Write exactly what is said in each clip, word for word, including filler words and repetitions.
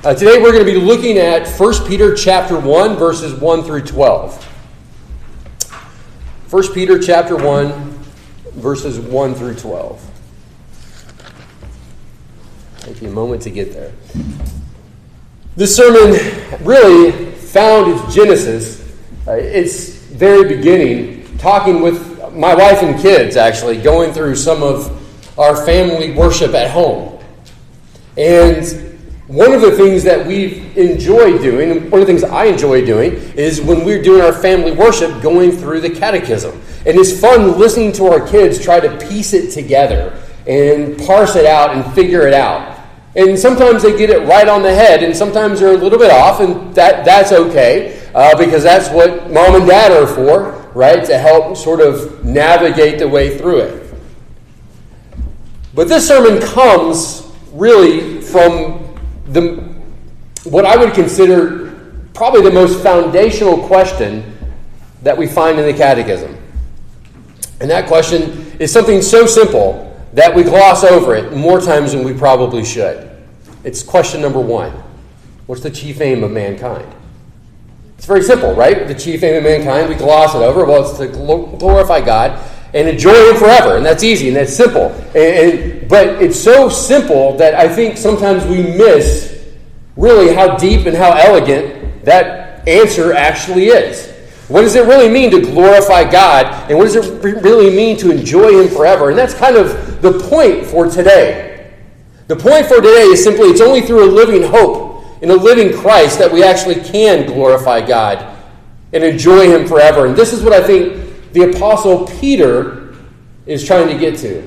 Uh, today we're going to be looking at First Peter chapter one, verses one through twelve. First Peter chapter one, verses one through twelve. Take you a moment to get there. This sermon really found its genesis, uh, its very beginning, talking with my wife and kids, actually, going through some of our family worship at home. And one of the things that we've enjoyed doing, and one of the things I enjoy doing, is when we're doing our family worship, going through the catechism. And it's fun listening to our kids try to piece it together and parse it out and figure it out. And sometimes they get it right on the head, and sometimes they're a little bit off, and that that's okay, uh, because that's what mom and dad are for, right, to help sort of navigate the way through it. But this sermon comes really from the what I would consider probably the most foundational question that we find in the catechism. And that question is something so simple that we gloss over it more times than we probably should. It's question number one. What's the chief aim of mankind? It's very simple, right? The chief aim of mankind, we gloss it over. Well, it's to glorify God and enjoy Him forever. And that's easy and that's simple. And, and But it's so simple that I think sometimes we miss really how deep and how elegant that answer actually is. What does it really mean to glorify God? And what does it really mean to enjoy Him forever? And that's kind of the point for today. The point for today is simply it's only through a living hope in a living Christ that we actually can glorify God and enjoy Him forever. And this is what I think the Apostle Peter is trying to get to.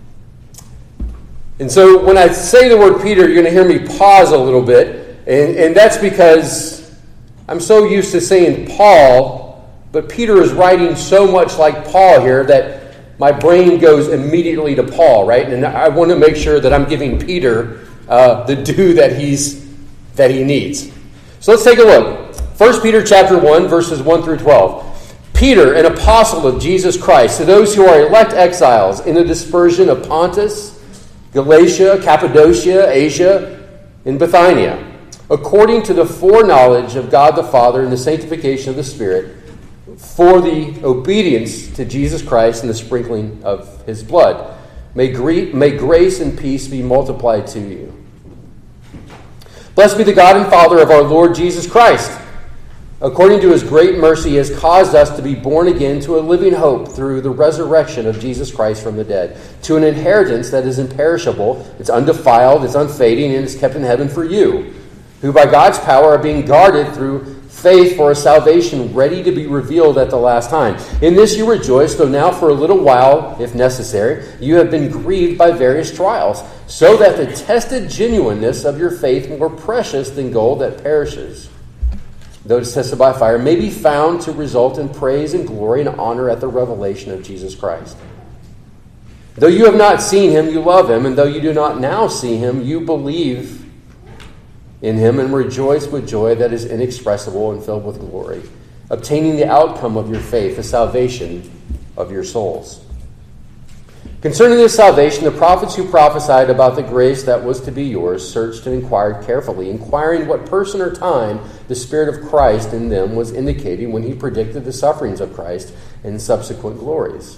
And so when I say the word Peter, you're going to hear me pause a little bit. And, and that's because I'm so used to saying Paul, but Peter is writing so much like Paul here that my brain goes immediately to Paul, right? And I want to make sure that I'm giving Peter uh, the due that he's that he needs. So let's take a look. First Peter chapter one, verses one through twelve. Peter, an apostle of Jesus Christ, to those who are elect exiles in the dispersion of Pontus, Galatia, Cappadocia, Asia, and Bithynia, according to the foreknowledge of God the Father and the sanctification of the Spirit, for the obedience to Jesus Christ and the sprinkling of His blood. May, gre- may grace and peace be multiplied to you. Blessed be the God and Father of our Lord Jesus Christ. According to His great mercy, He has caused us to be born again to a living hope through the resurrection of Jesus Christ from the dead, to an inheritance that is imperishable, it's undefiled, it's unfading, and is kept in heaven for you, who by God's power are being guarded through faith for a salvation ready to be revealed at the last time. In this you rejoice, though now for a little while, if necessary, you have been grieved by various trials, so that the tested genuineness of your faith, more precious than gold that perishes, though it's tested by fire, may be found to result in praise and glory and honor at the revelation of Jesus Christ. Though you have not seen Him, you love Him, and though you do not now see Him, you believe in Him and rejoice with joy that is inexpressible and filled with glory, obtaining the outcome of your faith, the salvation of your souls. Concerning this salvation, the prophets who prophesied about the grace that was to be yours searched and inquired carefully, inquiring what person or time the Spirit of Christ in them was indicating when He predicted the sufferings of Christ and subsequent glories.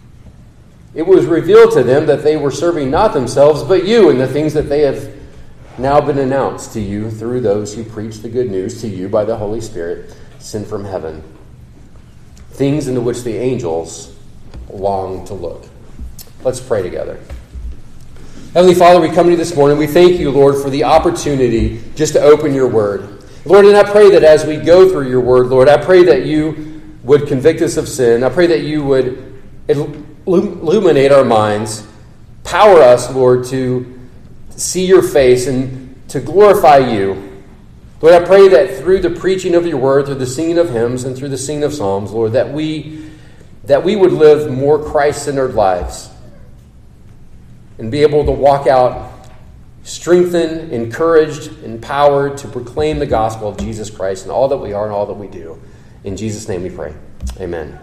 It was revealed to them that they were serving not themselves, but you, and the things that they have now been announced to you through those who preach the good news to you by the Holy Spirit sent from heaven, things into which the angels long to look. Let's pray together. Heavenly Father, we come to you this morning. We thank you, Lord, for the opportunity just to open your word. Lord, and I pray that as we go through your word, Lord, I pray that you would convict us of sin. I pray that you would illuminate our minds, power us, Lord, to see your face and to glorify you. Lord, I pray that through the preaching of your word, through the singing of hymns, and through the singing of psalms, Lord, that we that we would live more Christ-centered lives and be able to walk out strengthened, encouraged, empowered to proclaim the gospel of Jesus Christ in all that we are and all that we do. In Jesus' name we pray. Amen.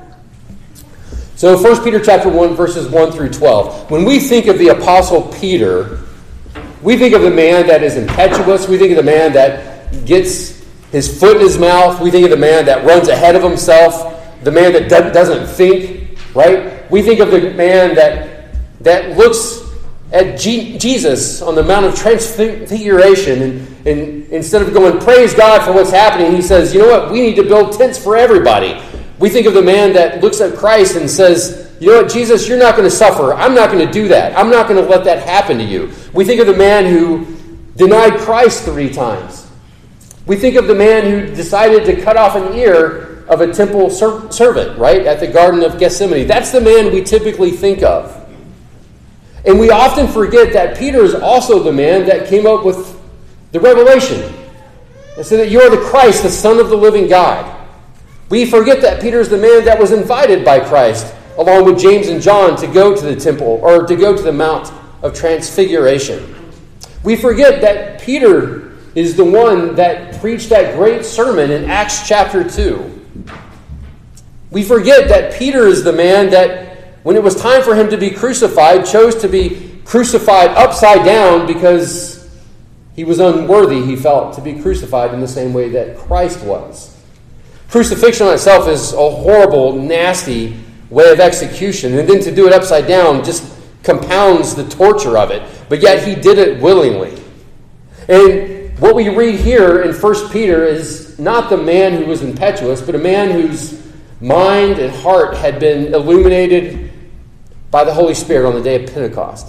So First Peter chapter one, verses one through twelve. When we think of the Apostle Peter, We think of the man that is impetuous. We think of the man that gets his foot in his mouth. We think of the man that runs ahead of himself, the man that do- doesn't think, right? We think of the man that, that looks at G- Jesus on the Mount of Transfiguration, and, and instead of going, praise God for what's happening, he says, you know what, we need to build tents for everybody. We think of the man that looks at Christ and says, you know what, Jesus, you're not going to suffer. I'm not going to do that. I'm not going to let that happen to you. We think of the man who denied Christ three times. We think of the man who decided to cut off an ear of a temple ser- servant, right, at the Garden of Gethsemane. That's the man we typically think of. And we often forget that Peter is also the man that came up with the revelation. And said that you are the Christ, the Son of the living God. We forget that Peter is the man that was invited by Christ, along with James and John, to go to the temple or to go to the Mount of Transfiguration. We forget that Peter is the one that preached that great sermon in Acts chapter two. We forget that Peter is the man that, when it was time for him to be crucified, chose to be crucified upside down because he was unworthy, he felt, to be crucified in the same way that Christ was. Crucifixion on itself is a horrible, nasty way of execution, and then to do it upside down just compounds the torture of it. But yet he did it willingly. And what we read here in First Peter is not the man who was impetuous, but a man whose mind and heart had been illuminated by the Holy Spirit on the day of Pentecost.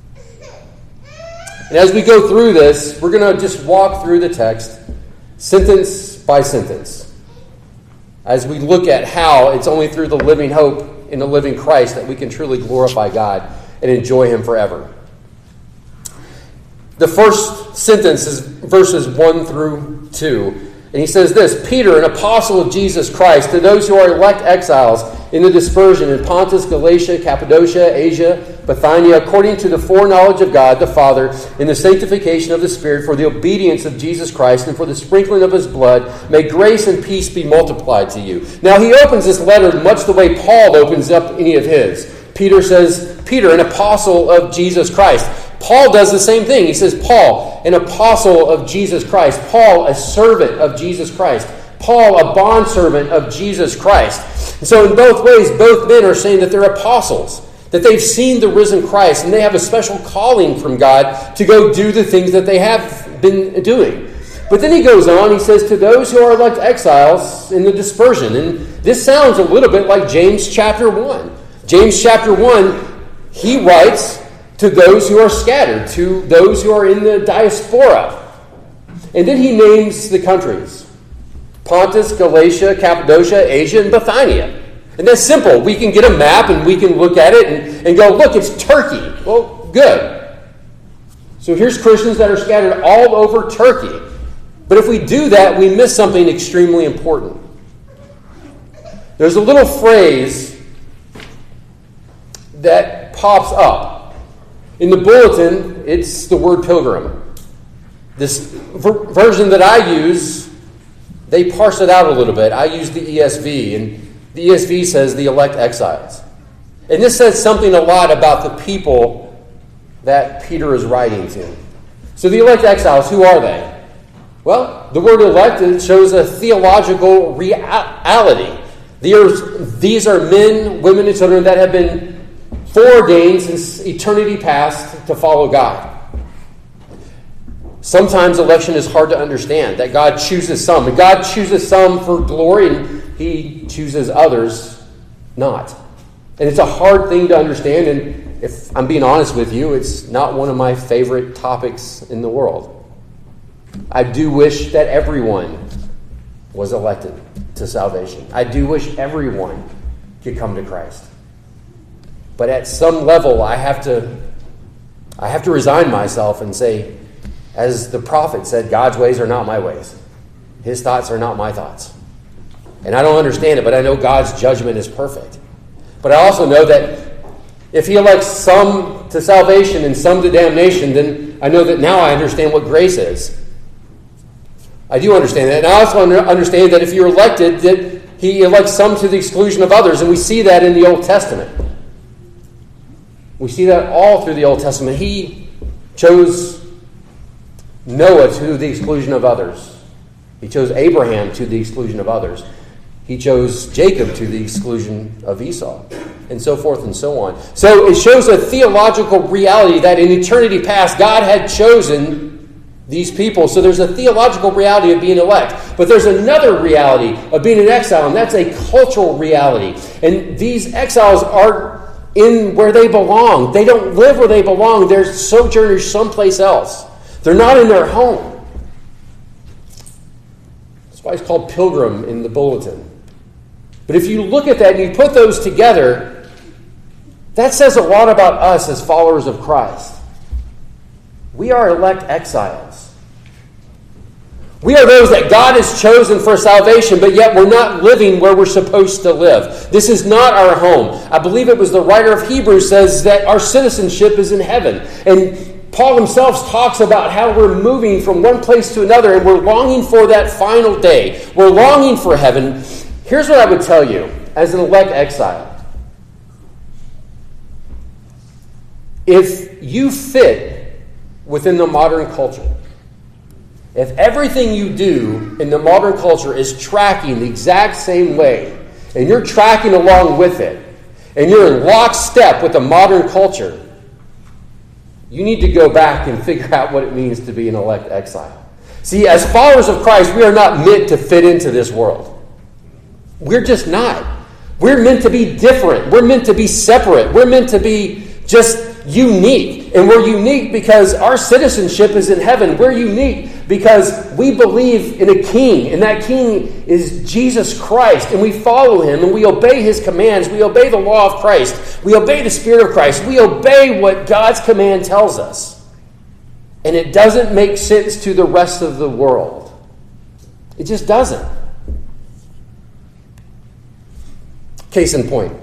And as we go through this, we're going to just walk through the text sentence by sentence as we look at how it's only through the living hope in the living Christ that we can truly glorify God and enjoy Him forever. The first sentence is verses one through two. And he says this, Peter, an apostle of Jesus Christ, to those who are elect exiles in the dispersion in Pontus, Galatia, Cappadocia, Asia, Bithynia, according to the foreknowledge of God the Father, in the sanctification of the Spirit, for the obedience of Jesus Christ, and for the sprinkling of His blood, may grace and peace be multiplied to you. Now he opens this letter much the way Paul opens up any of his. Peter says, Peter, an apostle of Jesus Christ. Paul does the same thing. He says, Paul, an apostle of Jesus Christ. Paul, a servant of Jesus Christ. Paul, a bondservant of Jesus Christ. And so in both ways, both men are saying that they're apostles, that they've seen the risen Christ, and they have a special calling from God to go do the things that they have been doing. But then he goes on, he says, to those who are elect exiles in the dispersion. And this sounds a little bit like James chapter one. James chapter one, he writes to those who are scattered, to those who are in the diaspora. And then he names the countries. Pontus, Galatia, Cappadocia, Asia, and Bithynia. And that's simple. We can get a map and we can look at it and, and go, look, it's Turkey. Well, good. So here's Christians that are scattered all over Turkey. But if we do that, we miss something extremely important. There's a little phrase that pops up. In the bulletin, it's the word pilgrim. This ver- version that I use, they parse it out a little bit. I use the E S V, and the E S V says the elect exiles. And this says something a lot about the people that Peter is writing to. So the elect exiles, who are they? Well, the word elect shows a theological reality. These are men, women, and children that have been foreordained since eternity past to follow God. Sometimes election is hard to understand, that God chooses some. And God chooses some for glory, and He chooses others not. And it's a hard thing to understand, and if I'm being honest with you, it's not one of my favorite topics in the world. I do wish that everyone was elected to salvation. I do wish everyone could come to Christ. But at some level, I have to, I have to resign myself and say, as the prophet said, God's ways are not my ways. His thoughts are not my thoughts. And I don't understand it, but I know God's judgment is perfect. But I also know that if He elects some to salvation and some to damnation, then I know that now I understand what grace is. I do understand that. And I also understand that if you're elected, that He elects some to the exclusion of others. And we see that in the Old Testament. We see that all through the Old Testament. He chose Noah to the exclusion of others. He chose Abraham to the exclusion of others. He chose Jacob to the exclusion of Esau, and so forth and so on. So it shows a theological reality that in eternity past, God had chosen these people. So there's a theological reality of being elect. But there's another reality of being an exile, and that's a cultural reality. And these exiles are in where they belong. They don't live where they belong. They're sojourners someplace else. They're not in their home. That's why it's called pilgrim in the bulletin. But if you look at that and you put those together, that says a lot about us as followers of Christ. We are elect exiles. We are those that God has chosen for salvation, but yet we're not living where we're supposed to live. This is not our home. I believe it was the writer of Hebrews says that our citizenship is in heaven. And Paul himself talks about how we're moving from one place to another, and we're longing for that final day. We're longing for heaven. Here's what I would tell you as an elect exile. If you fit within the modern culture, if everything you do in the modern culture is tracking the exact same way, and you're tracking along with it, and you're in lockstep with the modern culture, you need to go back and figure out what it means to be an elect exile. See, as followers of Christ, we are not meant to fit into this world. We're just not. We're meant to be different. We're meant to be separate. We're meant to be just unique. And we're unique because our citizenship is in heaven. We're unique because we believe in a king. And that king is Jesus Christ. And we follow him and we obey his commands. We obey the law of Christ. We obey the Spirit of Christ. We obey what God's command tells us. And it doesn't make sense to the rest of the world. It just doesn't. Case in point.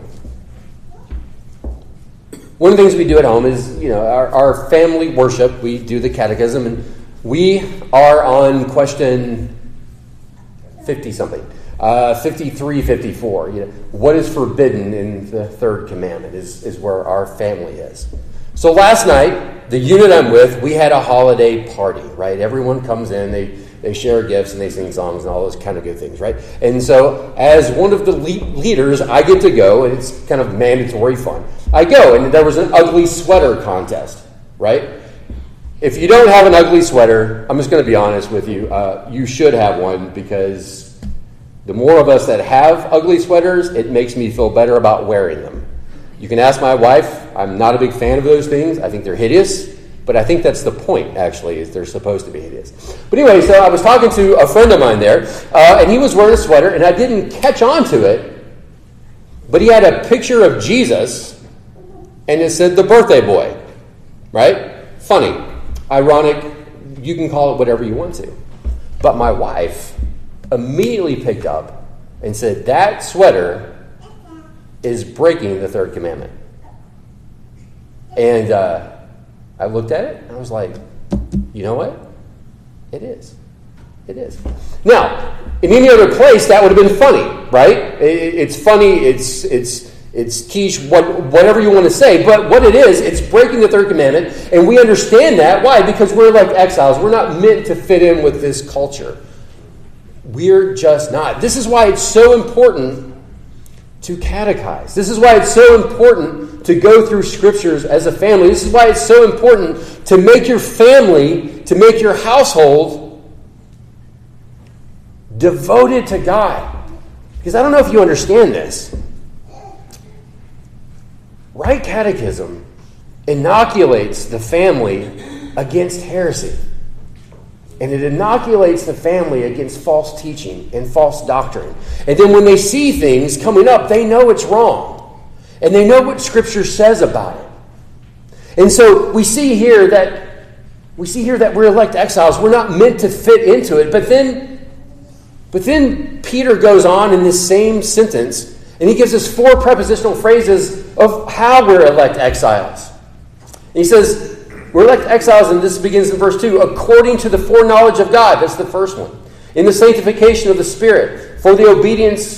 One of the things we do at home is, you know, our, our family worship. We do the catechism, and we are on question fifty-something. Uh, fifty-three, fifty-four. You know, what is forbidden in the third commandment is, is where our family is. So last night, the unit I'm with, we had a holiday party, right? Everyone comes in, they, they share gifts, and they sing songs and all those kind of good things, right? And so as one of the le- leaders, I get to go, and it's kind of mandatory fun. I go, and there was an ugly sweater contest, right? If you don't have an ugly sweater, I'm just going to be honest with you, uh, you should have one, because the more of us that have ugly sweaters, it makes me feel better about wearing them. You can ask my wife. I'm not a big fan of those things. I think they're hideous, but I think that's the point, actually, is they're supposed to be hideous. But anyway, so I was talking to a friend of mine there, uh, and he was wearing a sweater, and I didn't catch on to it, but he had a picture of Jesus, and it said the birthday boy, right? Funny, ironic, you can call it whatever you want to. But my wife immediately picked up and said, that sweater is breaking the third commandment. And uh, I looked at it, and I was like, you know what? It is. It is. Now, in any other place, that would have been funny, right? It, it's funny, it's it's it's quiche, what, whatever you want to say. But what it is, it's breaking the third commandment, and we understand that. Why? Because we're like exiles. We're not meant to fit in with this culture. We're just not. This is why it's so important to catechize. This is why it's so important to go through scriptures as a family. This is why it's so important to make your family, to make your household devoted to God. Because I don't know if you understand this. Right catechism inoculates the family against heresy. And it inoculates the family against false teaching and false doctrine. And then when they see things coming up, they know it's wrong. And they know what Scripture says about it. And so we see here that we see here that we're elect exiles. We're not meant to fit into it. But then, but then Peter goes on in this same sentence, and he gives us four prepositional phrases of how we're elect exiles. And he says, we're elect exiles, and this begins in verse two, according to the foreknowledge of God. That's the first one. In the sanctification of the Spirit, for the obedience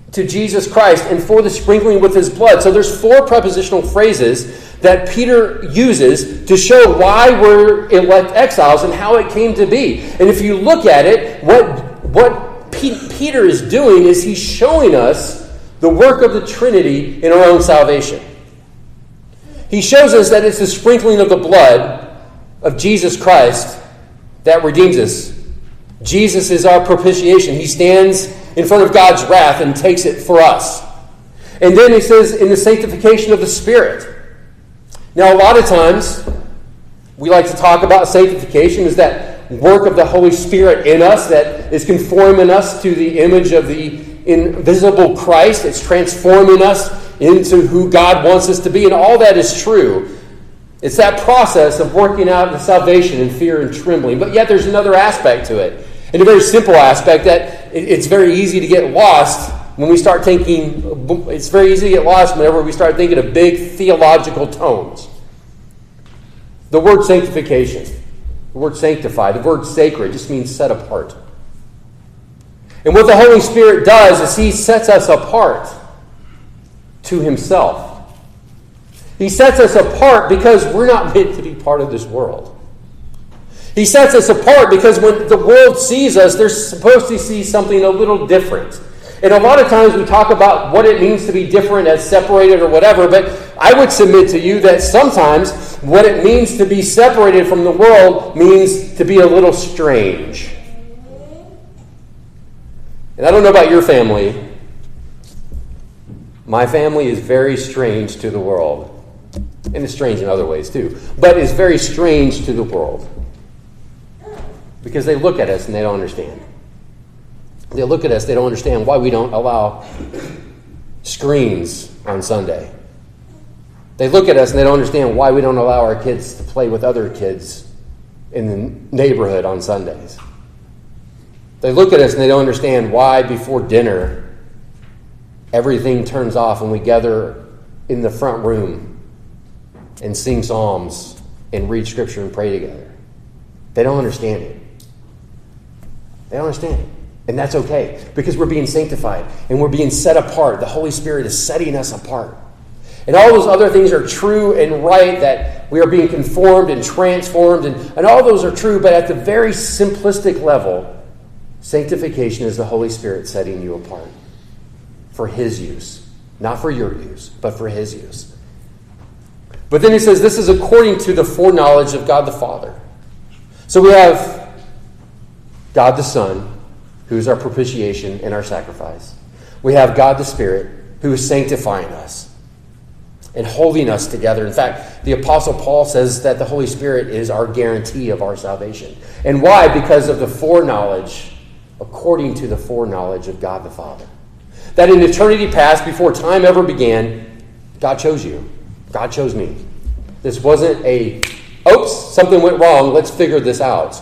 to Jesus Christ and for the sprinkling with his blood. So there's four prepositional phrases that Peter uses to show why we're elect exiles and how it came to be. And if you look at it, what, what P- Peter is doing is he's showing us the work of the Trinity in our own salvation. He shows us that it's the sprinkling of the blood of Jesus Christ that redeems us. Jesus is our propitiation. He stands in front of God's wrath and takes it for us. And then he says in the sanctification of the Spirit. Now, a lot of times, we like to talk about sanctification as that work of the Holy Spirit in us that is conforming us to the image of the invisible Christ. It's transforming us into who God wants us to be, and all that is true. It's that process of working out the salvation in fear and trembling. But yet there's another aspect to it, and a very simple aspect that it's very easy to get lost when we start thinking, it's very easy to get lost whenever we start thinking of big theological tones. The word sanctification, the word sanctify, the word sacred just means set apart. And what the Holy Spirit does is he sets us apart to himself. He sets us apart because we're not meant to be part of this world. He sets us apart because when the world sees us, they're supposed to see something a little different. And a lot of times we talk about what it means to be different as separated or whatever, but I would submit to you that sometimes what it means to be separated from the world means to be a little strange. And I don't know about your family. My family is very strange to the world. And it's strange in other ways too. But it's very strange to the world. Because they look at us and they don't understand. They look at us, they don't understand why we don't allow screens on Sunday. They look at us and they don't understand why we don't allow our kids to play with other kids in the neighborhood on Sundays. They look at us and they don't understand why before dinner everything turns off and we gather in the front room and sing psalms and read scripture and pray together. They don't understand it. They don't understand it. And that's okay, because we're being sanctified and we're being set apart. The Holy Spirit is setting us apart. And all those other things are true and right, that we are being conformed and transformed, and, and all those are true, but at the very simplistic level, sanctification is the Holy Spirit setting you apart for his use. Not for your use, but for his use. But then he says this is according to the foreknowledge of God the Father. So we have God the Son, who is our propitiation and our sacrifice. We have God the Spirit, who is sanctifying us and holding us together. In fact, the Apostle Paul says that the Holy Spirit is our guarantee of our salvation. And why? Because of the foreknowledge, according to the foreknowledge of God the Father. That in eternity past, before time ever began, God chose you. God chose me. This wasn't a, oops, something went wrong, let's figure this out.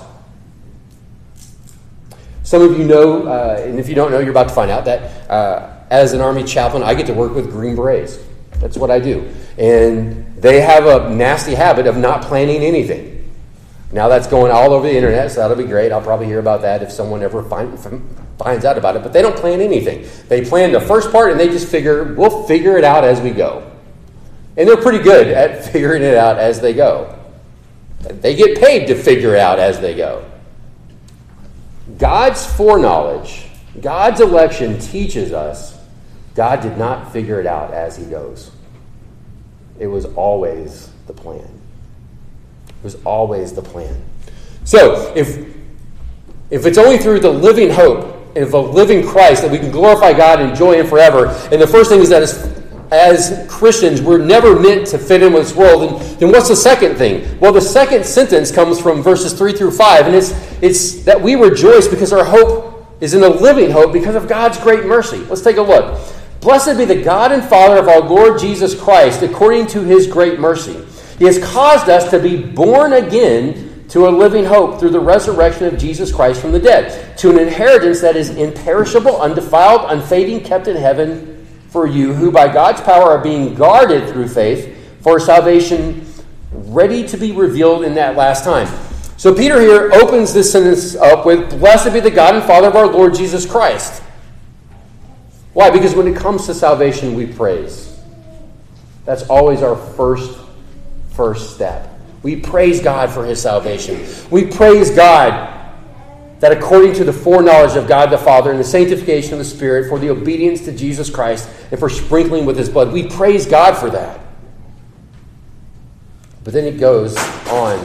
Some of you know, uh, and if you don't know, you're about to find out, that uh, as an Army chaplain, I get to work with Green Berets. That's what I do. And they have a nasty habit of not planning anything. Now that's going all over the internet, so that'll be great. I'll probably hear about that if someone ever find, finds out about it. But they don't plan anything. They plan the first part, and they just figure, we'll figure it out as we go. And they're pretty good at figuring it out as they go. They get paid to figure it out as they go. God's foreknowledge, God's election teaches us God did not figure it out as he goes. It was always the plan. It was always the plan. So, if, if it's only through the living hope of a living Christ that we can glorify God and enjoy him forever, and the first thing is that as, as Christians, we're never meant to fit in with this world, and then what's the second thing? Well, the second sentence comes from verses three through five, and it's, it's that we rejoice because our hope is in a living hope because of God's great mercy. Let's take a look. Blessed be the God and Father of our Lord Jesus Christ, according to his great mercy. He has caused us to be born again to a living hope through the resurrection of Jesus Christ from the dead, to an inheritance that is imperishable, undefiled, unfading, kept in heaven for you, who by God's power are being guarded through faith for salvation, ready to be revealed in that last time. So Peter here opens this sentence up with, Blessed be the God and Father of our Lord Jesus Christ. Why? Because when it comes to salvation, we praise. That's always our first, first step. We praise God for his salvation. We praise God that according to the foreknowledge of God the Father and the sanctification of the Spirit, for the obedience to Jesus Christ and for sprinkling with his blood, we praise God for that. But then it goes on.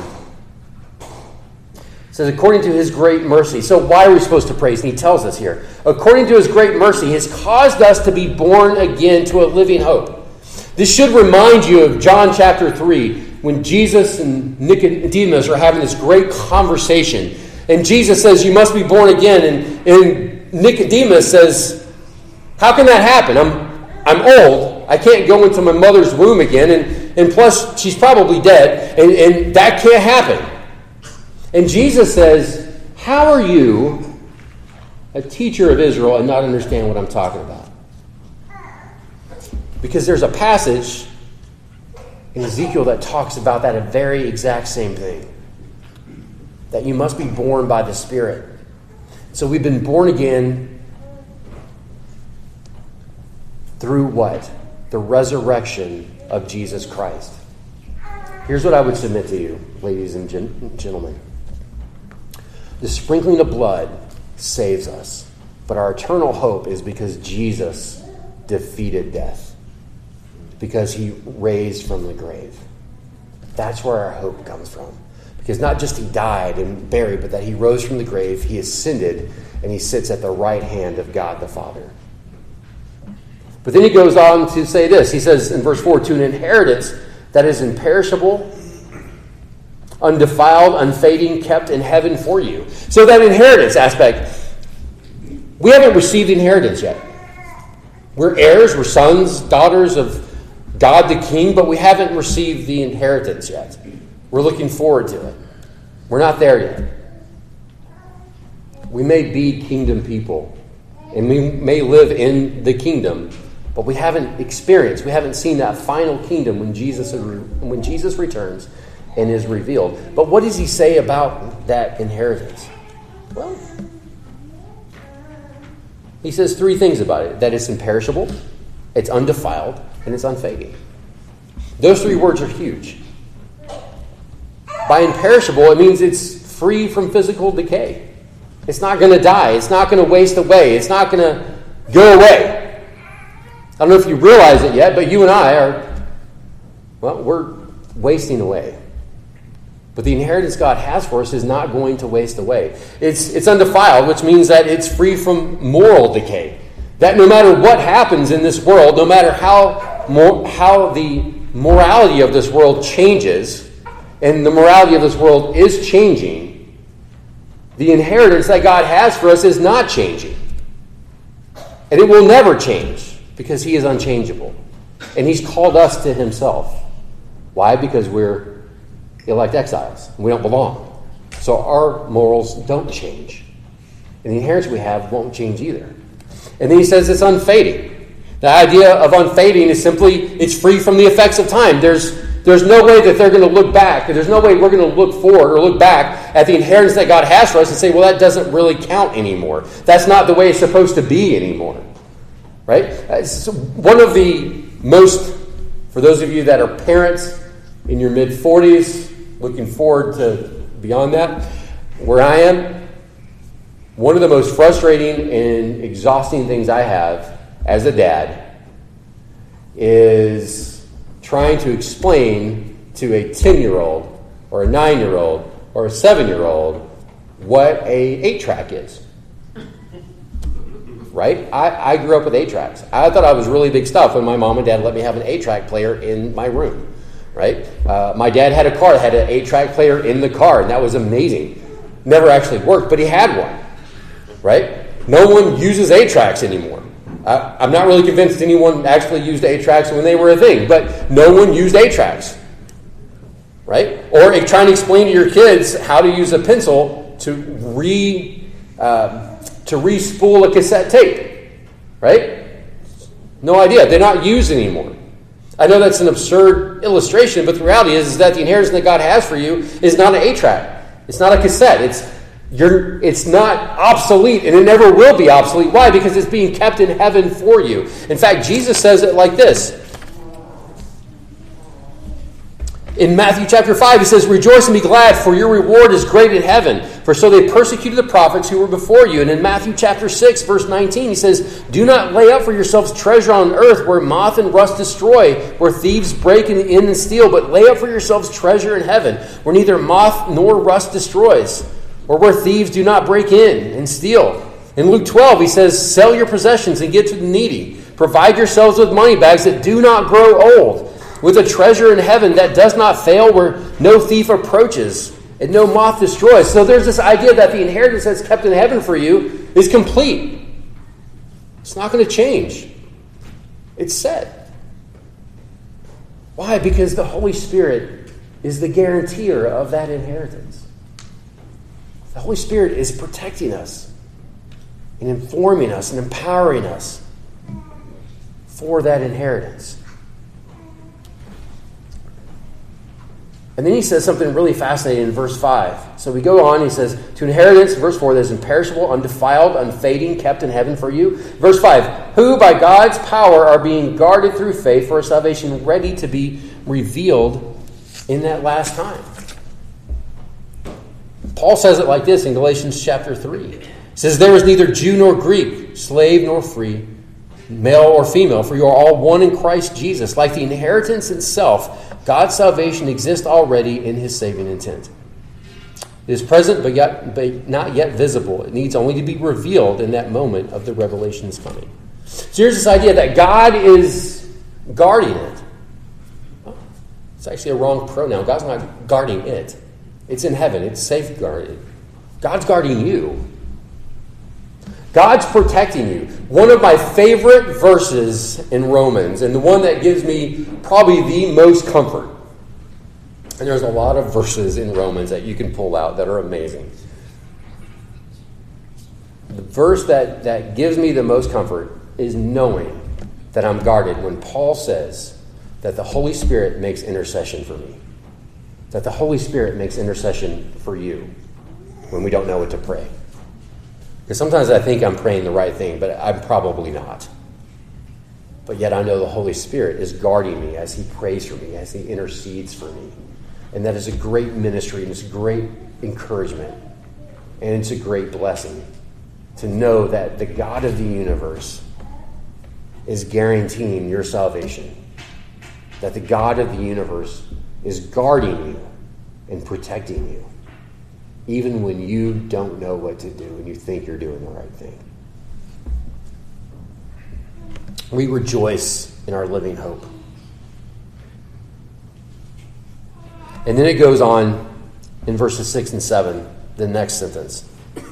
It says, according to his great mercy. So why are we supposed to praise? And he tells us here. According to his great mercy, he has caused us to be born again to a living hope. This should remind you of John chapter three, when Jesus and Nicodemus are having this great conversation. And Jesus says, you must be born again. And, and Nicodemus says, how can that happen? I'm, I'm old. I can't go into my mother's womb again. And, and plus, she's probably dead. And, and that can't happen. And Jesus says, how are you, a teacher of Israel, and not understand what I'm talking about? Because there's a passage in Ezekiel that talks about that, a very exact same thing. That you must be born by the Spirit. So we've been born again through what? The resurrection of Jesus Christ. Here's what I would submit to you, ladies and gen- gentlemen. The sprinkling of blood saves us. But our eternal hope is because Jesus defeated death. Because he raised from the grave. That's where our hope comes from. Because not just he died and buried, but that he rose from the grave, he ascended, and he sits at the right hand of God the Father. But then he goes on to say this. He says in verse four, to an inheritance that is imperishable, undefiled, unfading, kept in heaven for you. So that inheritance aspect, we haven't received the inheritance yet. We're heirs, we're sons, daughters of God the King, but we haven't received the inheritance yet. We're looking forward to it. We're not there yet. We may be kingdom people, and we may live in the kingdom, but we haven't experienced, we haven't seen that final kingdom when Jesus when Jesus returns and is revealed. But what does he say about that inheritance? Well, he says three things about it. That it's imperishable, it's undefiled, and it's unfading. Those three words are huge. By imperishable, it means it's free from physical decay. It's not going to die. It's not going to waste away. It's not going to go away. I don't know if you realize it yet, but you and I are, well, we're wasting away. But the inheritance God has for us is not going to waste away. It's, it's undefiled, which means that it's free from moral decay. That no matter what happens in this world, no matter how, more, how the morality of this world changes, and the morality of this world is changing, the inheritance that God has for us is not changing. And it will never change because he is unchangeable. And he's called us to himself. Why? Because we're elect exiles. We don't belong. So our morals don't change. And the inheritance we have won't change either. And then he says it's unfading. The idea of unfading is simply it's free from the effects of time. There's There's no way that they're going to look back. There's no way we're going to look forward or look back at the inheritance that God has for us and say, well, that doesn't really count anymore. That's not the way it's supposed to be anymore. Right? It's one of the most, for those of you that are parents in your mid-forties, looking forward to beyond that, where I am, one of the most frustrating and exhausting things I have as a dad is trying to explain to a ten-year-old or a nine-year-old or a seven-year-old what a eight-track is. Right? I, I grew up with eight-tracks. I thought I was really big stuff when my mom and dad let me have an eight-track player in my room. Right? Uh, my dad had a car that had an eight-track player in the car, and that was amazing. Never actually worked, but he had one. Right? No one uses eight-tracks anymore. I, I'm not really convinced anyone actually used eight-tracks when they were a thing, but no one used eight-tracks. Right? Or trying to explain to your kids how to use a pencil to re uh, to re-spool a cassette tape. Right? No idea. They're not used anymore. I know that's an absurd illustration, but the reality is, is that the inheritance that God has for you is not an eight-track. It's not a cassette. It's You're, it's not obsolete, and it never will be obsolete. Why? Because it's being kept in heaven for you. In fact, Jesus says it like this. In Matthew chapter five, he says, "Rejoice and be glad, for your reward is great in heaven. For so they persecuted the prophets who were before you." And in Matthew chapter six, verse nineteen, he says, "Do not lay up for yourselves treasure on earth, where moth and rust destroy, where thieves break in and steal, but lay up for yourselves treasure in heaven, where neither moth nor rust destroys, or where thieves do not break in and steal." In Luke twelve, he says, "Sell your possessions and give to the needy. Provide yourselves with money bags that do not grow old, with a treasure in heaven that does not fail, where no thief approaches and no moth destroys." So there's this idea that the inheritance that's kept in heaven for you is complete. It's not going to change. It's set. Why? Because the Holy Spirit is the guarantor of that inheritance. The Holy Spirit is protecting us and informing us and empowering us for that inheritance. And then he says something really fascinating in verse five. So we go on, he says, "To inheritance," verse four, "that is imperishable, undefiled, unfading, kept in heaven for you." Verse five, "Who by God's power are being guarded through faith for a salvation ready to be revealed in that last time." Paul says it like this in Galatians chapter three. He says, "There is neither Jew nor Greek, slave nor free, male or female, for you are all one in Christ Jesus. Like the inheritance itself, God's salvation exists already in his saving intent. It is present, but, yet, but not yet visible. It needs only to be revealed in that moment of the revelation's coming." So here's this idea that God is guarding it. Oh, it's actually a wrong pronoun. God's not guarding it. It's in heaven. It's safeguarded. God's guarding you. God's protecting you. One of my favorite verses in Romans, and the one that gives me probably the most comfort. And there's a lot of verses in Romans that you can pull out that are amazing. The verse that, that gives me the most comfort is knowing that I'm guarded when Paul says that the Holy Spirit makes intercession for me. That the Holy Spirit makes intercession for you when we don't know what to pray. Because sometimes I think I'm praying the right thing, but I'm probably not. But yet I know the Holy Spirit is guarding me as he prays for me, as he intercedes for me. And that is a great ministry, and it's a great encouragement. And it's a great blessing to know that the God of the universe is guaranteeing your salvation. That the God of the universe is guarding you and protecting you, even when you don't know what to do and you think you're doing the right thing. We rejoice in our living hope. And then it goes on in verses six and seven, the next sentence.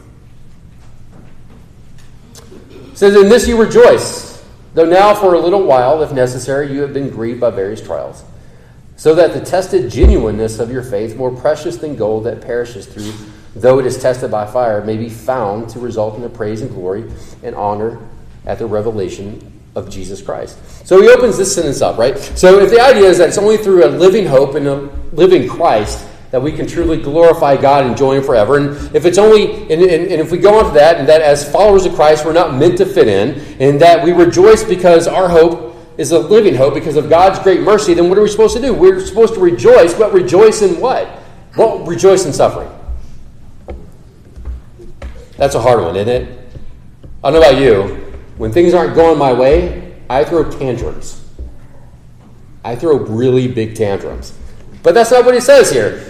It says, "In this you rejoice, though now for a little while, if necessary, you have been grieved by various trials, so that the tested genuineness of your faith, more precious than gold that perishes through, though it is tested by fire, may be found to result in the praise and glory and honor at the revelation of Jesus Christ." So he opens this sentence up, right? So if the idea is that it's only through a living hope and a living Christ that we can truly glorify God and enjoy him forever. And if it's only, and, and, and if we go on to that, and that as followers of Christ, we're not meant to fit in, and that we rejoice because our hope is a living hope because of God's great mercy, then what are we supposed to do? We're supposed to rejoice, but rejoice in what? Well, rejoice in suffering. That's a hard one, isn't it? I don't know about you. When things aren't going my way, I throw tantrums. I throw really big tantrums. But that's not what he says here.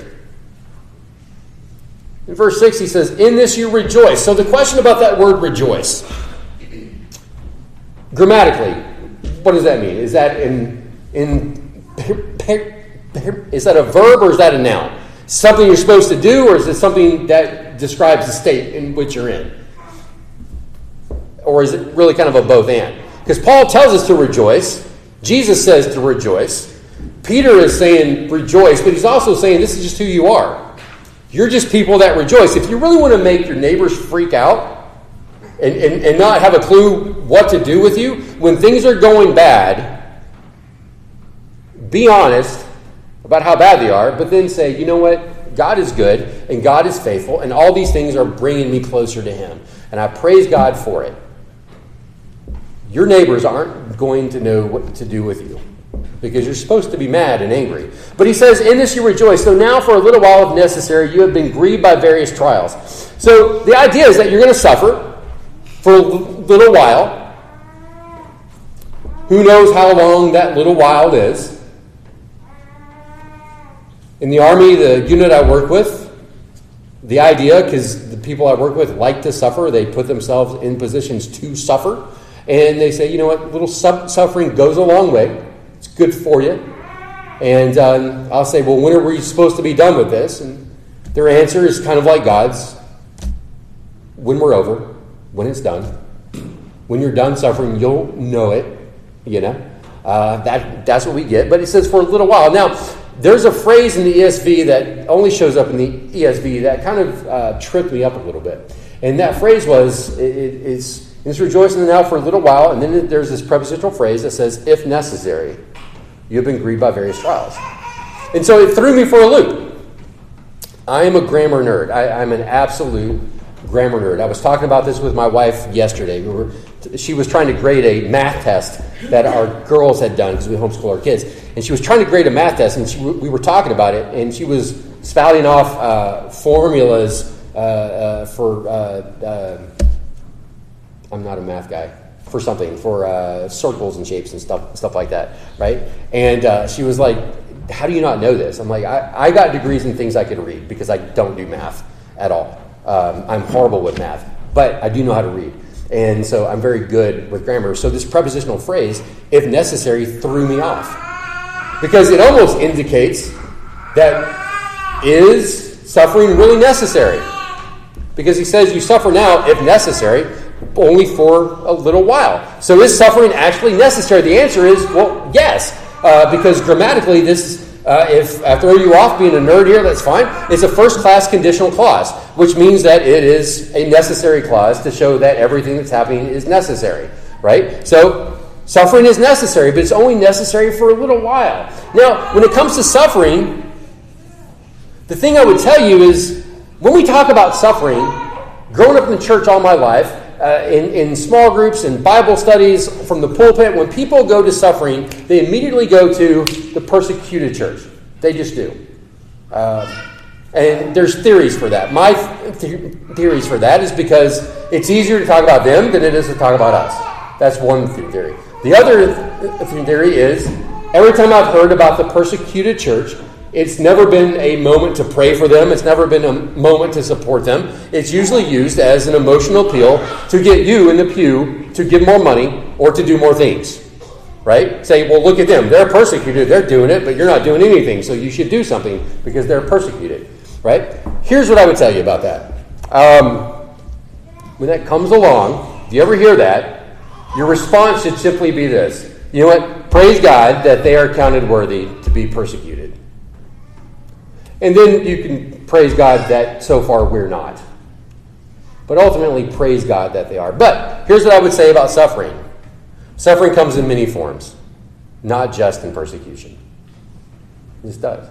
In verse six, he says, "In this you rejoice." So the question about that word rejoice, grammatically, what does that mean? Is that in in is that a verb or is that a noun? Something you're supposed to do, or is it something that describes the state in which you're in? Or is it really kind of a both and? Because Paul tells us to rejoice. Jesus says to rejoice. Peter is saying rejoice, but he's also saying this is just who you are. You're just people that rejoice. If you really want to make your neighbors freak out and, and, and not have a clue what to do with you, when things are going bad, be honest about how bad they are, but then say, you know what? God is good and God is faithful, and all these things are bringing me closer to him. And I praise God for it. Your neighbors aren't going to know what to do with you because you're supposed to be mad and angry. But he says, in this you rejoice. So now for a little while, if necessary, you have been grieved by various trials. So the idea is that you're going to suffer for a little while. Who knows how long that little while is? In the Army, the unit I work with, the idea, because the people I work with like to suffer, they put themselves in positions to suffer. And they say, you know what, little suffering goes a long way. It's good for you. And um, I'll say, well, when are we supposed to be done with this? And their answer is kind of like God's. When we're over, when it's done. When you're done suffering, you'll know it. You know, uh, that that's what we get. But it says for a little while. Now, there's a phrase in the E S V that only shows up in the E S V that kind of uh, tripped me up a little bit. And that phrase was, it, it, it's, it's rejoicing now for a little while. And then there's this prepositional phrase that says, if necessary, you have been grieved by various trials. And so it threw me for a loop. I am a grammar nerd. I, I'm an absolute grammar nerd. I was talking about this with my wife yesterday. We were, she was trying to grade a math test that our girls had done because we homeschool our kids. And she was trying to grade a math test, and she, we were talking about it, and she was spouting off uh, formulas uh, uh, for, uh, uh, I'm not a math guy, for something, for uh, circles and shapes and stuff stuff like that, right? And uh, she was like, how do you not know this? I'm like, I, I got degrees in things I could read because I don't do math at all. Um, I'm horrible with math, but I do know how to read. And so I'm very good with grammar. So this prepositional phrase, if necessary, threw me off. Because it almost indicates that is suffering really necessary? Because he says you suffer now, if necessary, only for a little while. So is suffering actually necessary? The answer is, well, yes. Uh, because grammatically, this Uh, if I throw you off being a nerd here, that's fine. It's a first-class conditional clause, which means that it is a necessary clause to show that everything that's happening is necessary, right? So suffering is necessary, but it's only necessary for a little while. Now, when it comes to suffering, the thing I would tell you is when we talk about suffering, growing up in the church all my life, Uh, in, in small groups and Bible studies from the pulpit, when people go to suffering, they immediately go to the persecuted church. They just do. Uh, and there's theories for that. My th- theories for that is because it's easier to talk about them than it is to talk about us. That's one theory. The other th- theory is every time I've heard about the persecuted church, it's never been a moment to pray for them. It's never been a moment to support them. It's usually used as an emotional appeal to get you in the pew to give more money or to do more things. Right? Say, well, look at them. They're persecuted. They're doing it, but you're not doing anything. So you should do something because they're persecuted. Right? Here's what I would tell you about that. Um, when that comes along, if you ever hear that, your response should simply be this. You know what? Praise God that they are counted worthy to be persecuted. And then you can praise God that so far we're not. But ultimately, praise God that they are. But here's what I would say about suffering. Suffering comes in many forms, not just in persecution. It just does.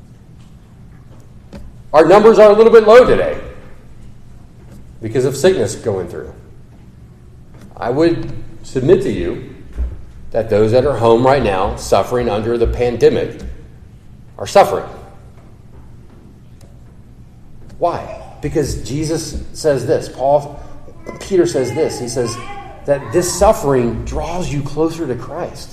Our numbers are a little bit low today because of sickness going through. I would submit to you that those that are home right now suffering under the pandemic are suffering. Why? Because Jesus says this. Paul, Peter says this. He says that this suffering draws you closer to Christ.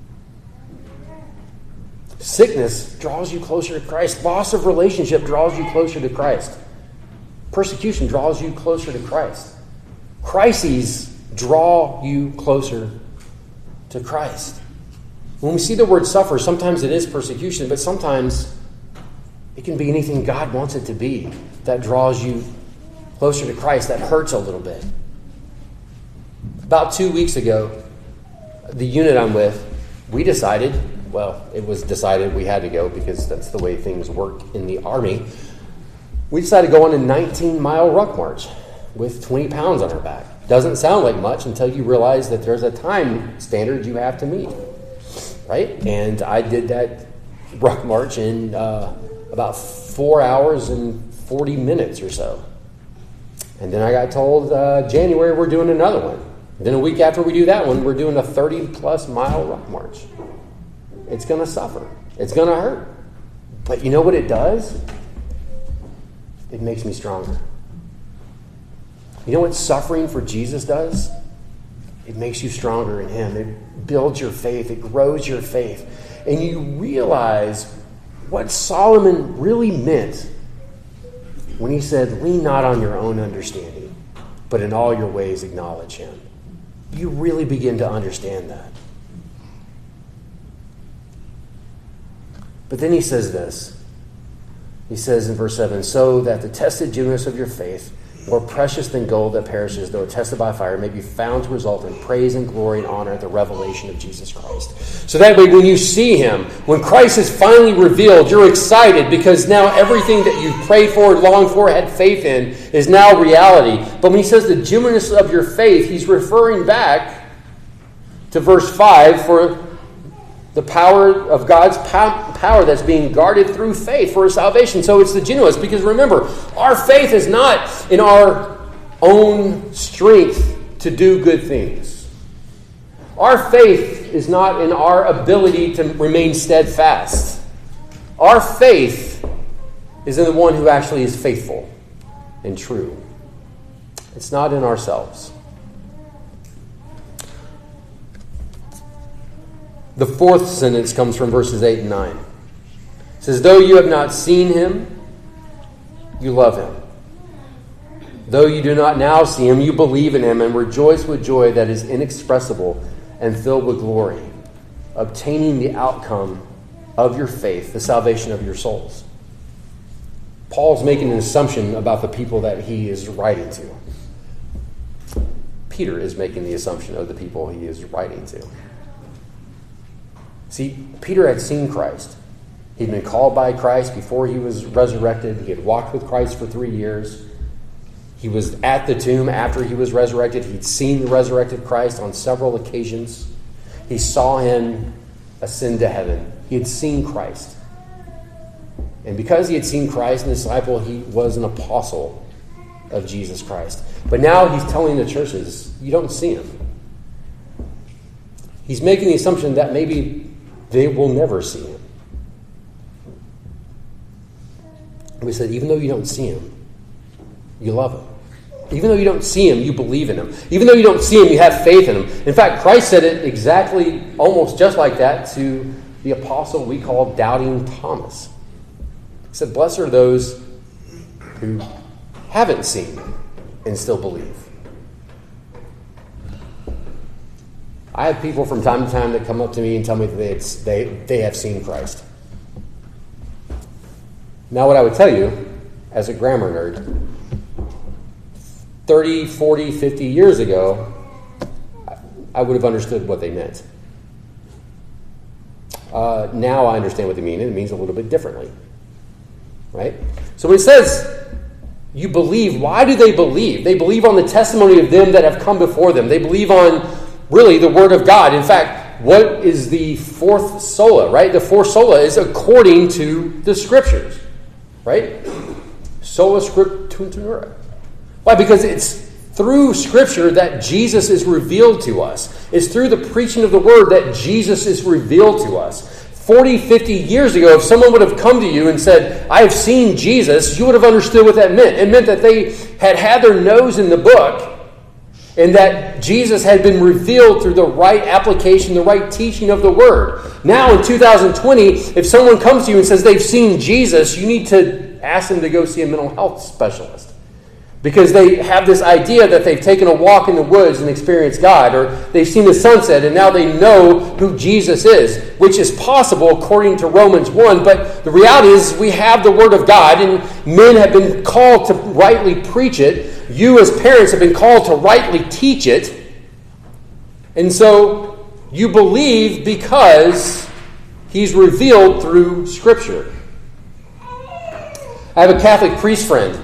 Sickness draws you closer to Christ. Loss of relationship draws you closer to Christ. Persecution draws you closer to Christ. Crises draw you closer to Christ. When we see the word suffer, sometimes it is persecution, but sometimes it can be anything God wants it to be that draws you closer to Christ, that hurts a little bit. About two weeks ago, the unit I'm with, we decided, well, it was decided we had to go because that's the way things work in the Army. We decided to go on a nineteen-mile ruck march with twenty pounds on our back. Doesn't sound like much until you realize that there's a time standard you have to meet, right? And I did that ruck march in uh, about four hours and forty minutes or so. And then I got told uh, January we're doing another one. And then a week after we do that one, we're doing a thirty-plus mile rock march. It's going to suffer. It's going to hurt. But you know what it does? It makes me stronger. You know what suffering for Jesus does? It makes you stronger in him. It builds your faith. It grows your faith. And you realize what Solomon really meant when he said, lean not on your own understanding, but in all your ways acknowledge him. You really begin to understand that. But then he says this. He says in verse seven, so that the tested genuineness of your faith, more precious than gold that perishes, though tested by fire, may be found to result in praise and glory and honor at the revelation of Jesus Christ. So that way, when you see him, when Christ is finally revealed, you're excited because now everything that you prayed for, longed for, had faith in is now reality. But when he says the genuineness of your faith, he's referring back to verse five for the power of God's power that's being guarded through faith for salvation. So it's the genuineness. Because remember, our faith is not in our own strength to do good things. Our faith is not in our ability to remain steadfast. Our faith is in the one who actually is faithful and true. It's not in ourselves. The fourth sentence comes from verses eight and nine. It says, though you have not seen him, you love him. Though you do not now see him, you believe in him and rejoice with joy that is inexpressible and filled with glory, obtaining the outcome of your faith, the salvation of your souls. Paul's making an assumption about the people that he is writing to. Peter is making the assumption of the people he is writing to. See, Peter had seen Christ. He'd been called by Christ before he was resurrected. He had walked with Christ for three years. He was at the tomb after he was resurrected. He'd seen the resurrected Christ on several occasions. He saw him ascend to heaven. He had seen Christ. And because he had seen Christ and disciple, he was an apostle of Jesus Christ. But now he's telling the churches, you don't see him. He's making the assumption that maybe they will never see him. We said, even though you don't see him, you love him. Even though you don't see him, you believe in him. Even though you don't see him, you have faith in him. In fact, Christ said it exactly, almost just like that, to the apostle we call Doubting Thomas. He said, blessed are those who haven't seen and still believe. I have people from time to time that come up to me and tell me that they, they, they have seen Christ. Now, what I would tell you, as a grammar nerd, thirty, forty, fifty years ago, I would have understood what they meant. Uh, now I understand what they mean, and it means a little bit differently. Right? So when it says, you believe, why do they believe? They believe on the testimony of them that have come before them. They believe on really the Word of God. In fact, what is the fourth sola, right? The fourth sola is according to the Scriptures, right? Sola Scriptura. Why? Because it's through Scripture that Jesus is revealed to us. It's through the preaching of the Word that Jesus is revealed to us. forty, fifty years ago, if someone would have come to you and said, I have seen Jesus, you would have understood what that meant. It meant that they had had their nose in the book, and that Jesus had been revealed through the right application, the right teaching of the Word. Now in two thousand twenty, if someone comes to you and says they've seen Jesus, you need to ask them to go see a mental health specialist. Because they have this idea that they've taken a walk in the woods and experienced God, or they've seen the sunset and now they know who Jesus is, which is possible according to Romans one. But the reality is we have the Word of God, and men have been called to rightly preach it. You as parents have been called to rightly teach it. And so you believe because he's revealed through Scripture. I have a Catholic priest friend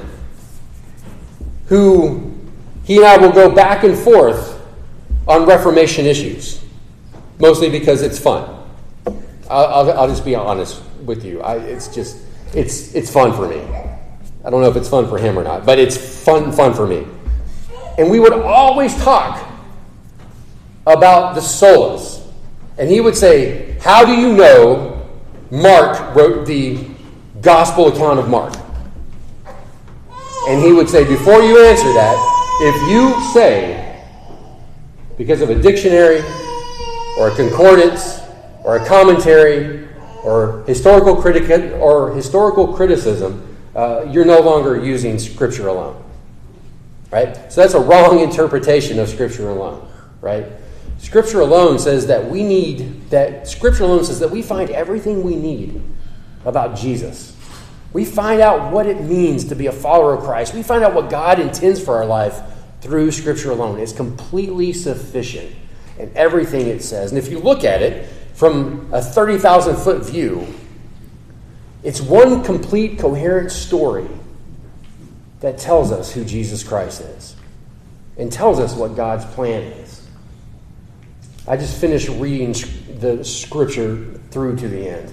who he and I will go back and forth on Reformation issues, mostly because it's fun. I'll, I'll, I'll just be honest with you. I, it's just, it's it's fun for me. I don't know if it's fun for him or not, but it's fun fun for me. And we would always talk about the solas. And he would say, how do you know Mark wrote the gospel account of Mark? And he would say, before you answer that, if you say, because of a dictionary or a concordance or a commentary or historical critic or historical criticism, uh, you're no longer using Scripture alone. Right? So that's a wrong interpretation of Scripture alone. Right? Scripture alone says that we need, that Scripture alone says that we find everything we need about Jesus. We find out what it means to be a follower of Christ. We find out what God intends for our life through Scripture alone. It's completely sufficient in everything it says. And if you look at it from a thirty thousand foot view, it's one complete, coherent story that tells us who Jesus Christ is and tells us what God's plan is. I just finished reading the Scripture through to the end.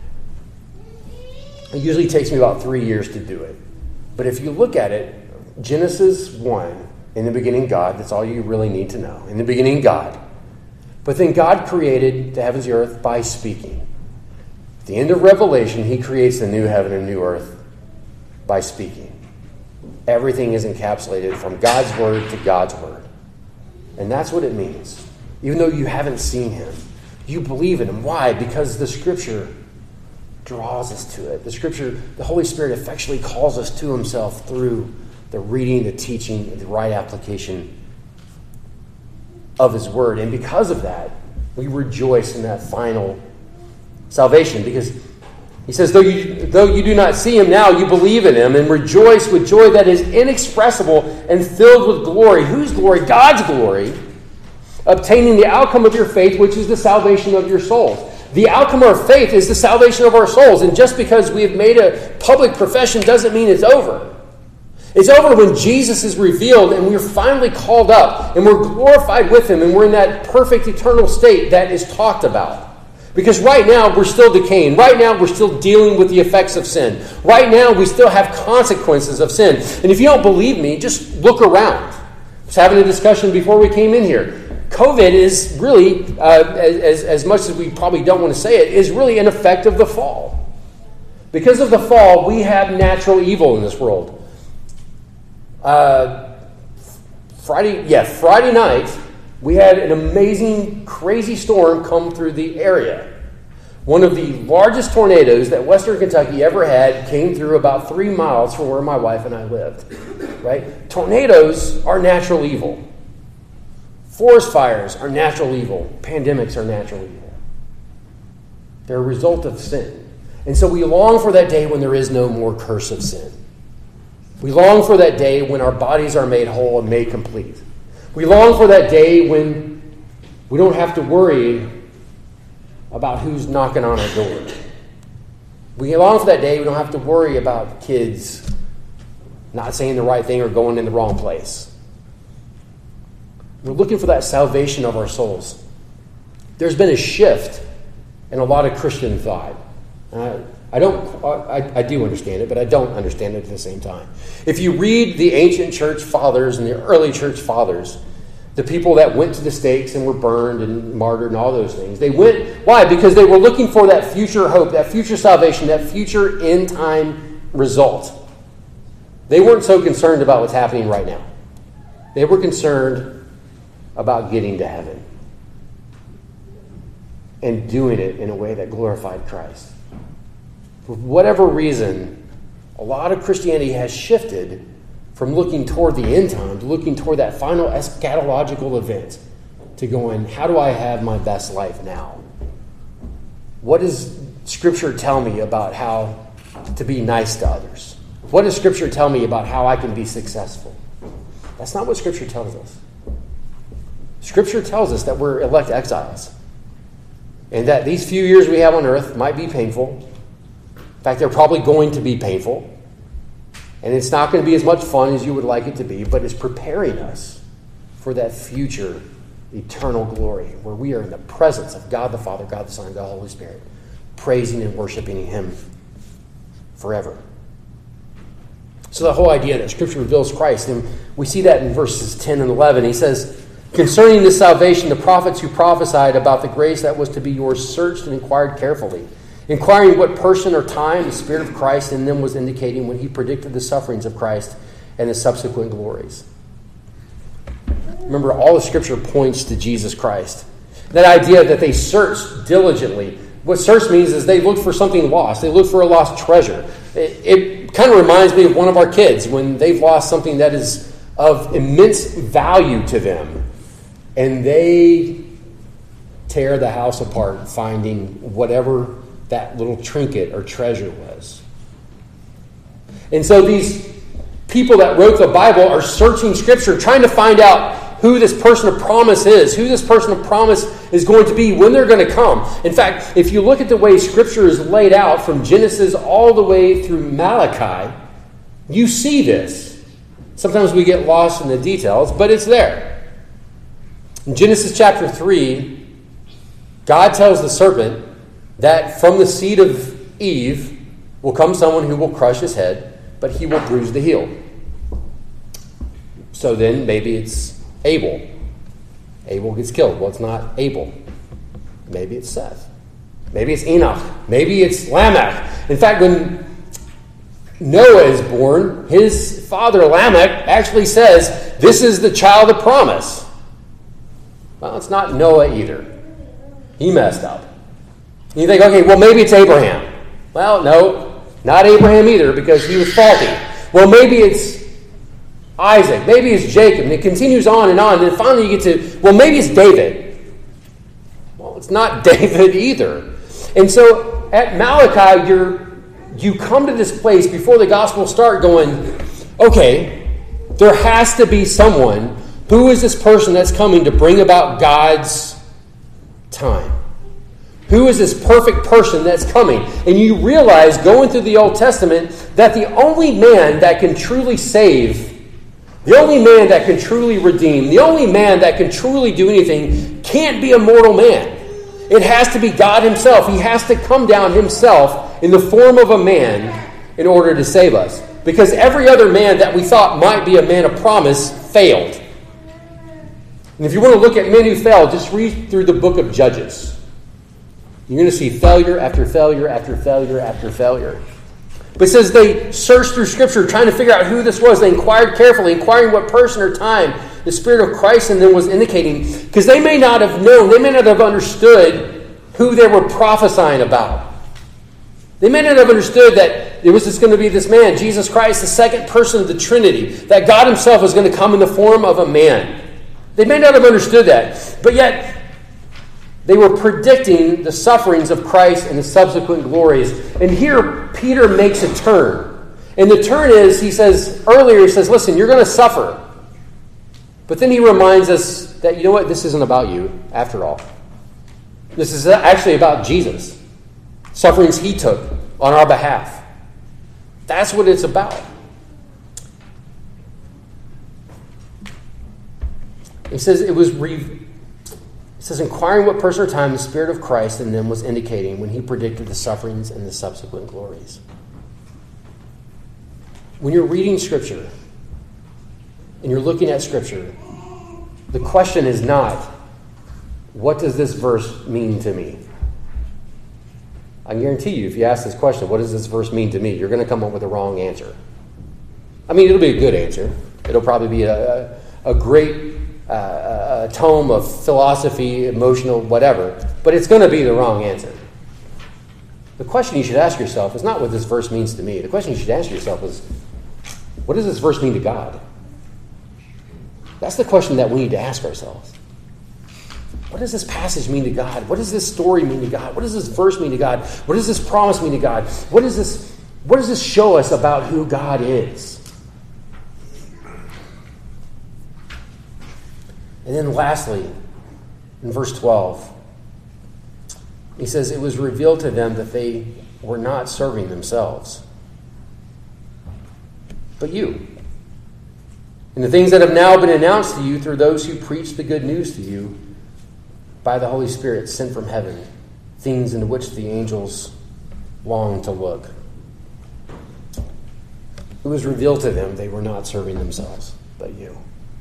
It usually takes me about three years to do it. But if you look at it, Genesis one, in the beginning God, that's all you really need to know. In the beginning God. But then God created the heavens and the earth by speaking. At the end of Revelation, he creates the new heaven and new earth by speaking. Everything is encapsulated from God's word to God's word. And that's what it means. Even though you haven't seen him, you believe in him. Why? Because the Scripture draws us to it. The Scripture, the Holy Spirit effectually calls us to himself through the reading, the teaching, the right application of his word. And because of that, we rejoice in that final salvation. Because he says, though you, though you do not see him now, you believe in him and rejoice with joy that is inexpressible and filled with glory. Whose glory? God's glory. Obtaining the outcome of your faith, which is the salvation of your souls. The outcome of our faith is the salvation of our souls. And just because we have made a public profession doesn't mean it's over. It's over when Jesus is revealed and we're finally called up and we're glorified with him and we're in that perfect eternal state that is talked about. Because right now we're still decaying. Right now we're still dealing with the effects of sin. Right now we still have consequences of sin. And if you don't believe me, just look around. I was having a discussion before we came in here. COVID is really, uh, as, as much as we probably don't want to say it, is really an effect of the fall. Because of the fall, we have natural evil in this world. Uh, Friday, yeah, Friday night, we had an amazing, crazy storm come through the area. One of the largest tornadoes that Western Kentucky ever had came through about three miles from where my wife and I lived. Right? Tornadoes are natural evil. Forest fires are natural evil. Pandemics are natural evil. They're a result of sin. And so we long for that day when there is no more curse of sin. We long for that day when our bodies are made whole and made complete. We long for that day when we don't have to worry about who's knocking on our door. We long for that day we don't have to worry about kids not saying the right thing or going in the wrong place. We're looking for that salvation of our souls. There's been a shift in a lot of Christian thought. Uh, I don't. I, I do understand it, but I don't understand it at the same time. If you read the ancient church fathers and the early church fathers, the people that went to the stakes and were burned and martyred and all those things, they went. Why? Because they were looking for that future hope, that future salvation, that future end time result. They weren't so concerned about what's happening right now. They were concerned about getting to heaven and doing it in a way that glorified Christ. For whatever reason, a lot of Christianity has shifted from looking toward the end time to looking toward that final eschatological event to going, how do I have my best life now? What does Scripture tell me about how to be nice to others? What does Scripture tell me about how I can be successful? That's not what Scripture tells us. Scripture tells us that we're elect exiles and that these few years we have on earth might be painful. In fact, they're probably going to be painful. And it's not going to be as much fun as you would like it to be, but it's preparing us for that future eternal glory where we are in the presence of God the Father, God the Son, God the Holy Spirit, praising and worshiping him forever. So the whole idea that Scripture reveals Christ, and we see that in verses ten and eleven. He says, concerning this salvation, the prophets who prophesied about the grace that was to be yours searched and inquired carefully, inquiring what person or time the Spirit of Christ in them was indicating when he predicted the sufferings of Christ and his subsequent glories. Remember, all of Scripture points to Jesus Christ. That idea that they searched diligently. What search means is they looked for something lost. They looked for a lost treasure. It, it kind of reminds me of one of our kids when they've lost something that is of immense value to them. And they tear the house apart finding whatever that little trinket or treasure was. And so these people that wrote the Bible are searching Scripture, trying to find out who this person of promise is, who this person of promise is going to be, when they're going to come. In fact, if you look at the way Scripture is laid out from Genesis all the way through Malachi, you see this. Sometimes we get lost in the details, but it's there. In Genesis chapter three, God tells the serpent that from the seed of Eve will come someone who will crush his head, but he will bruise the heel. So then maybe it's Abel. Abel gets killed. Well, it's not Abel. Maybe it's Seth. Maybe it's Enoch. Maybe it's Lamech. In fact, when Noah is born, his father Lamech actually says, this is the child of promise. Well, it's not Noah either. He messed up. And you think, okay, well, maybe it's Abraham. Well, no, not Abraham either, because he was faulty. Well, maybe it's Isaac. Maybe it's Jacob. And it continues on and on. And then finally you get to, well, maybe it's David. Well, it's not David either. And so at Malachi, you're, you come to this place before the gospel start going, okay, there has to be someone. Who is this person that's coming to bring about God's time? Who is this perfect person that's coming? And you realize, going through the Old Testament, that the only man that can truly save, the only man that can truly redeem, the only man that can truly do anything can't be a mortal man. It has to be God himself. He has to come down himself in the form of a man in order to save us. Because every other man that we thought might be a man of promise failed. And if you want to look at men who failed, just read through the book of Judges. You're going to see failure after failure after failure after failure. But it says they searched through Scripture trying to figure out who this was. They inquired carefully, inquiring what person or time the Spirit of Christ in them was indicating. Because they may not have known, they may not have understood who they were prophesying about. They may not have understood that it was just going to be this man, Jesus Christ, the second person of the Trinity, that God himself was going to come in the form of a man. They may not have understood that. But yet, they were predicting the sufferings of Christ and the subsequent glories. And here, Peter makes a turn. And the turn is, he says, earlier he says, listen, you're going to suffer. But then he reminds us that, you know what, this isn't about you, after all. This is actually about Jesus. Sufferings he took on our behalf. That's what it's about. He says it was... Re- It says, inquiring what person or time the Spirit of Christ in them was indicating when he predicted the sufferings and the subsequent glories. When you're reading Scripture and you're looking at Scripture, the question is not, what does this verse mean to me? I guarantee you, if you ask this question, what does this verse mean to me? You're going to come up with the wrong answer. I mean, it'll be a good answer. It'll probably be a, a, a great Uh, a tome of philosophy, emotional, whatever, but it's going to be the wrong answer. The question you should ask yourself is not what this verse means to me. The question you should ask yourself is, what does this verse mean to God? That's the question that we need to ask ourselves. What does this passage mean to God? What does this story mean to God? What does this verse mean to God? What does this promise mean to God? What does this, what does this show us about who God is? And then lastly, in verse twelve, he says, it was revealed to them that they were not serving themselves, but you. And the things that have now been announced to you through those who preach the good news to you by the Holy Spirit sent from heaven, things into which the angels long to look. it was revealed to them they were not serving themselves, but you.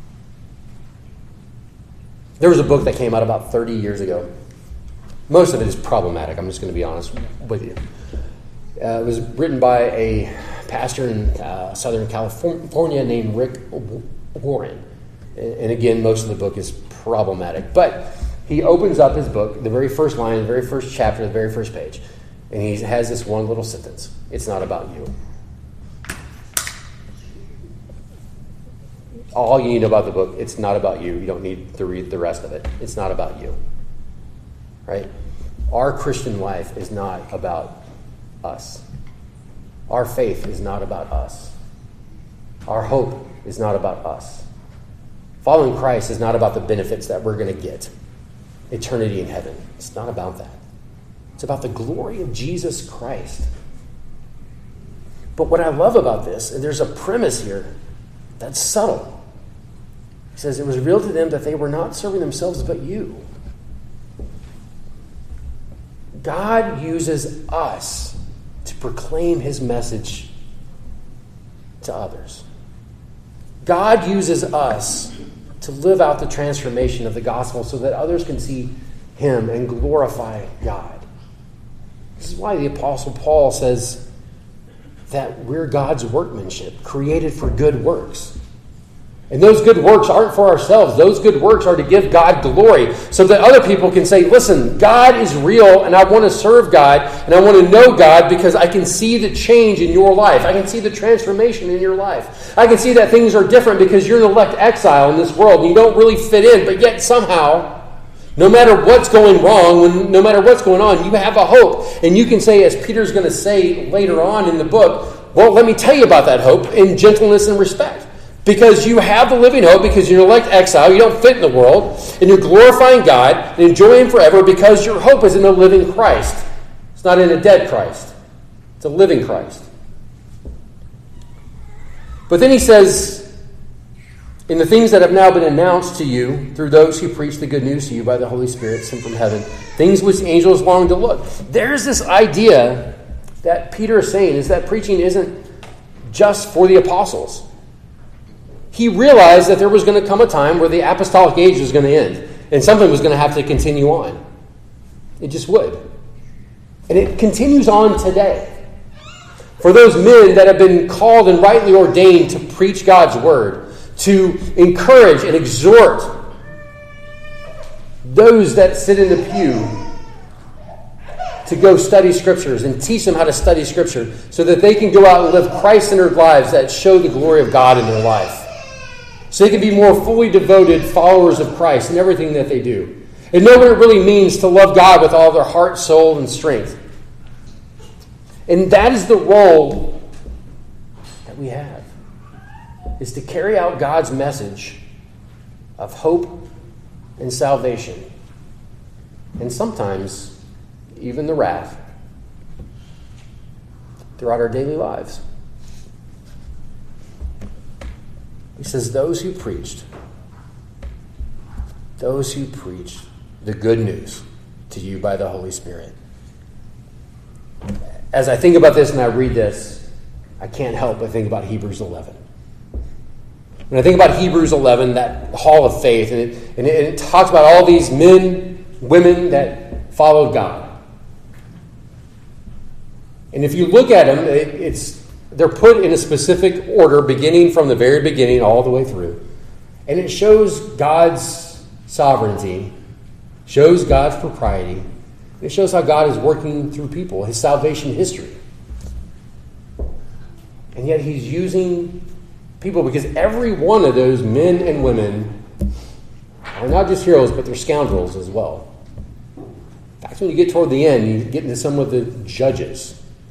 There was a book that came out about thirty years ago. Most of it is problematic, I'm just going to be honest with you. Uh, it was written by a pastor in uh, Southern California named Rick Warren. And again, most of the book is problematic. But he opens up his book, the very first line, the very first chapter, the very first page. And he has this one little sentence. It's not about you. All you need to know about the book, it's not about you. You don't need to read the rest of it. It's not about you. Right? Our Christian life is not about us. Our faith is not about us. Our hope is not about us. Following Christ is not about the benefits that we're going to get. Eternity in heaven. It's not about that. It's about the glory of Jesus Christ. But what I love about this, and there's a premise here that's subtle. He says, it was revealed to them that they were not serving themselves but you. God uses us to proclaim his message to others. God uses us to live out the transformation of the gospel so that others can see him and glorify God. This is why the Apostle Paul says that we're God's workmanship, created for good works. And those good works aren't for ourselves. Those good works are to give God glory so that other people can say, listen, God is real and I want to serve God and I want to know God because I can see the change in your life. I can see the transformation in your life. I can see that things are different because you're an elect exile in this world and you don't really fit in, but yet somehow, no matter what's going wrong, when, no matter what's going on, you have a hope. And you can say, as Peter's going to say later on in the book, well, let me tell you about that hope in gentleness and respect. Because you have the living hope, because you're an elect exile, you don't fit in the world, and you're glorifying God and enjoying him forever because your hope is in the living Christ. It's not in a dead Christ. It's a living Christ. But then he says, in the things that have now been announced to you through those who preach the good news to you by the Holy Spirit sent from heaven, things which the angels long to look. There's this idea that Peter is saying is that preaching isn't just for the apostles. He realized that there was going to come a time where the apostolic age was going to end. And something was going to have to continue on. It just would. And it continues on today. For those men that have been called and rightly ordained to preach God's word, to encourage and exhort those that sit in the pew to go study scriptures and teach them how to study scripture so that they can go out and live Christ-centered lives that show the glory of God in their life. So they can be more fully devoted followers of Christ in everything that they do. And know what it really means to love God with all their heart, soul, and strength. And that is the role that we have. Is to carry out God's message of hope and salvation. And sometimes even the wrath throughout our daily lives. He says, those who preached, those who preached the good news to you by the Holy Spirit. As I think about this and I read this, I can't help but think about Hebrews eleven. When I think about Hebrews eleven, that hall of faith, and it, and it, and it talks about all these men, women that followed God. And if you look at them, it, it's they're put in a specific order, beginning from the very beginning all the way through. And it shows God's sovereignty, shows God's propriety. It shows how God is working through people, his salvation history. And yet he's using people because every one of those men and women are not just heroes, but they're scoundrels as well. In fact, when you get toward the end, you get into some of the judges.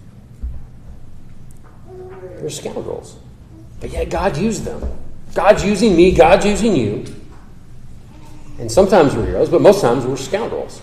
They're scoundrels. But yet God used them. God's using me, God's using you. And sometimes we're heroes, but most times we're scoundrels.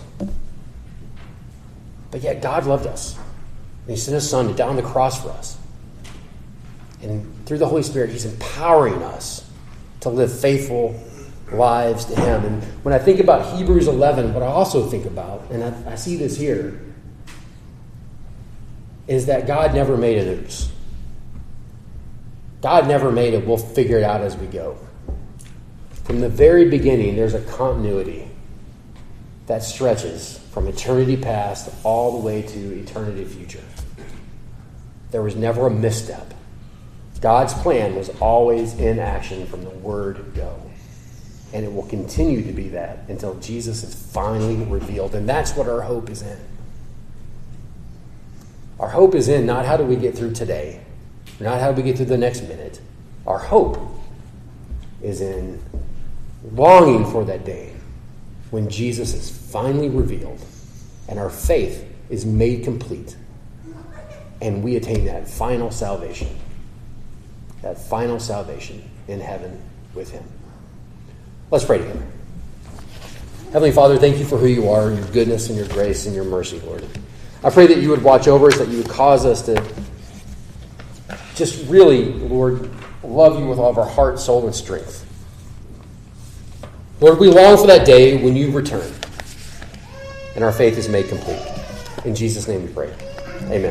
But yet God loved us. And he sent his son to die on the cross for us. And through the Holy Spirit, he's empowering us to live faithful lives to him. And when I think about Hebrews eleven, what I also think about, and I, I see this here, is that God never made an oops. God never made it. We'll figure it out as we go. From the very beginning, there's a continuity that stretches from eternity past all the way to eternity future. There was never a misstep. God's plan was always in action from the word go. And it will continue to be that until Jesus is finally revealed. And that's what our hope is in. Our hope is in not how do we get through today, not how do we get through the next minute. Our hope is in longing for that day when Jesus is finally revealed and our faith is made complete and we attain that final salvation, that final salvation in heaven with him. Let's pray together. Heavenly Father, thank you for who you are, your goodness and your grace and your mercy, Lord. I pray that you would watch over us, that you would cause us to just really, Lord, love you with all of our heart, soul, and strength. Lord, we long for that day when you return and our faith is made complete. In Jesus' name we pray. Amen.